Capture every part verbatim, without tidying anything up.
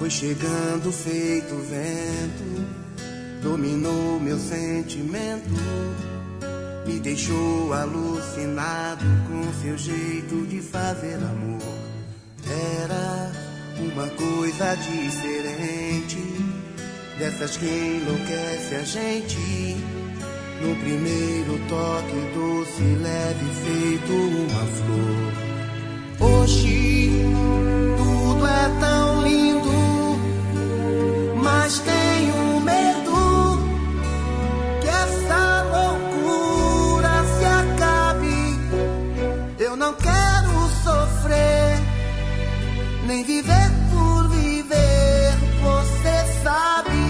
Foi chegando feito vento, dominou meu sentimento, me deixou alucinado com seu jeito de fazer amor. Era uma coisa diferente, dessas que enlouquece a gente. No primeiro toque doce, leve, feito uma flor. Hoje tudo é tão lindo, mas tenho medo que essa loucura se acabe. Eu não quero sofrer, nem viver por viver, você sabe.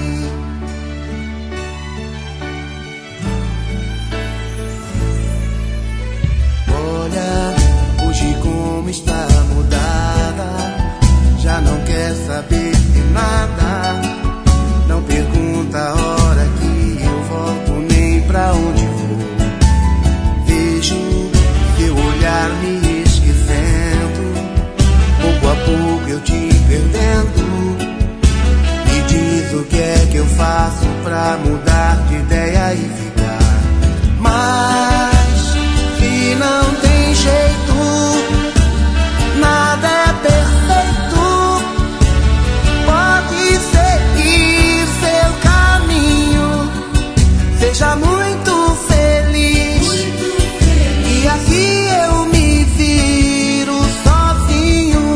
Olha, hoje como está mudada, já não quer saber de nada. Não pergunta a hora que eu volto, nem pra onde vou. Vejo seu olhar me esquecendo, pouco a pouco eu te perdendo. Me diz o que é que eu faço pra mudar de ideia e ficar. Mas se não tem jeito, nada é perfeito. Pode seguir seu caminho, seja muito feliz, muito feliz. E aqui eu me viro sozinho.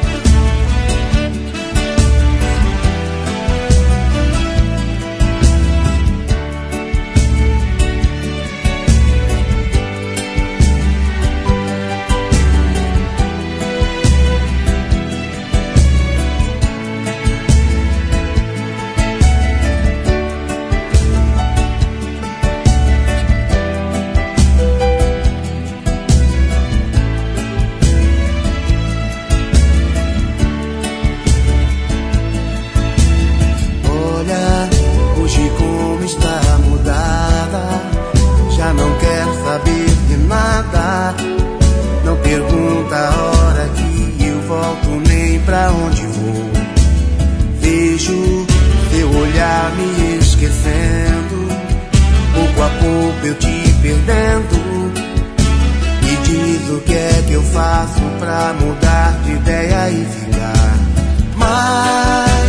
Não pergunta a hora que eu volto, nem pra onde vou. Vejo seu olhar me esquecendo, pouco a pouco eu te perdendo. Me diz o que é que eu faço pra mudar de ideia e ficar. Mas